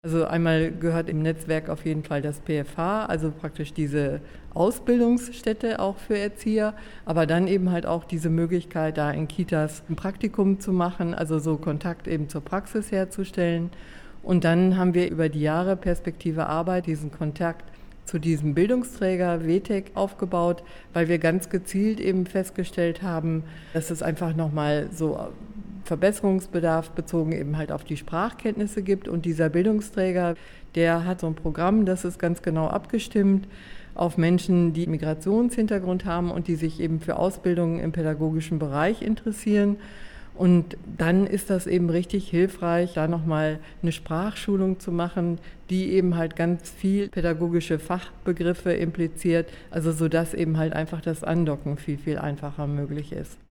Also einmal gehört im Netzwerk auf jeden Fall das PFH, also praktisch diese Ausbildungsstätte auch für Erzieher, aber dann eben halt auch diese Möglichkeit, da in Kitas ein Praktikum zu machen, also so Kontakt eben zur Praxis herzustellen. Und dann haben wir über die Jahre Perspektive Arbeit diesen Kontakt zu diesem Bildungsträger WTEC aufgebaut, weil wir ganz gezielt eben festgestellt haben, dass es einfach nochmal so Verbesserungsbedarf bezogen eben halt auf die Sprachkenntnisse gibt. Und dieser Bildungsträger, der hat so ein Programm, das ist ganz genau abgestimmt auf Menschen, die Migrationshintergrund haben und die sich eben für Ausbildungen im pädagogischen Bereich interessieren. Und dann ist das eben richtig hilfreich, da nochmal eine Sprachschulung zu machen, die eben halt ganz viel pädagogische Fachbegriffe impliziert, also sodass eben halt einfach das Andocken viel, viel einfacher möglich ist.